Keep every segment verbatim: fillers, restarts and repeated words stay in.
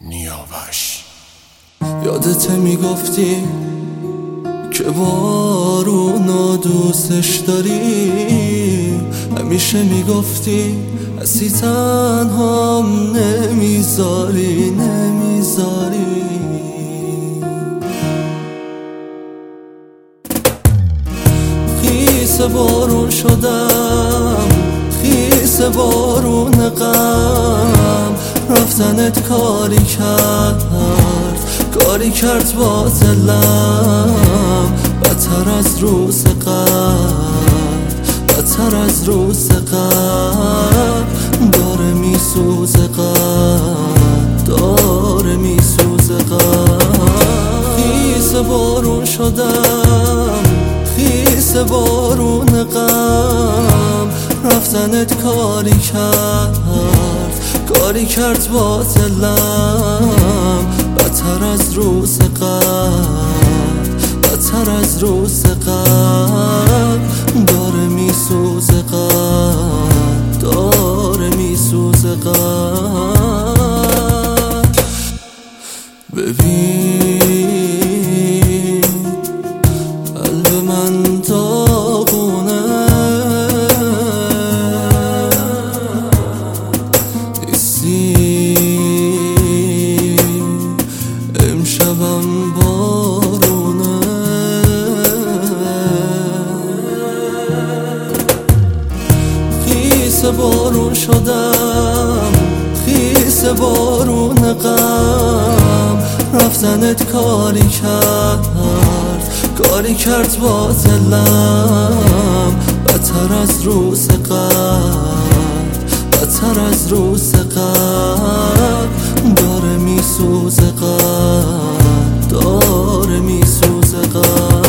نیاوش. یادت میگفتی که بارونو دوستش داری، همیشه میگفتی هستی تنهام نمیذاری نمیذاری. خیس بارون شدم، خیس بارون غم، رفتنت کاری کرد، کاری کرد با دلم، بدتر از روز قبل، بدتر از روز قبل. داره میسوزه قلب، داره میسوزه قلب. خیس بارون شدم، خیس بارون غم، رفتنت کاری کرد، کاری کرد با دلم، بدتر از روز قبل، بدتر از روز قبل. داره میسوزه قلب، داره میسوزه قلب. ببین قلب من داغونه، امشبم بارونه. خیس بارون شدم، خیس بارون غم، رفتنت کاری کرد، کاری کرد با دلم، بدتر از روز قبل، بدتر از روز قبل. داره میسوزه قلب، داره میسوزه قلب.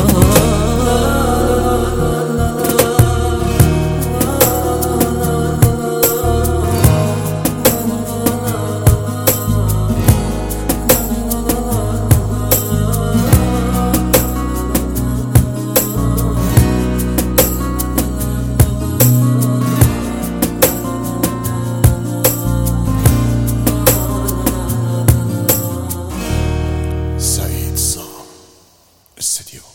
سعید سام استودیو.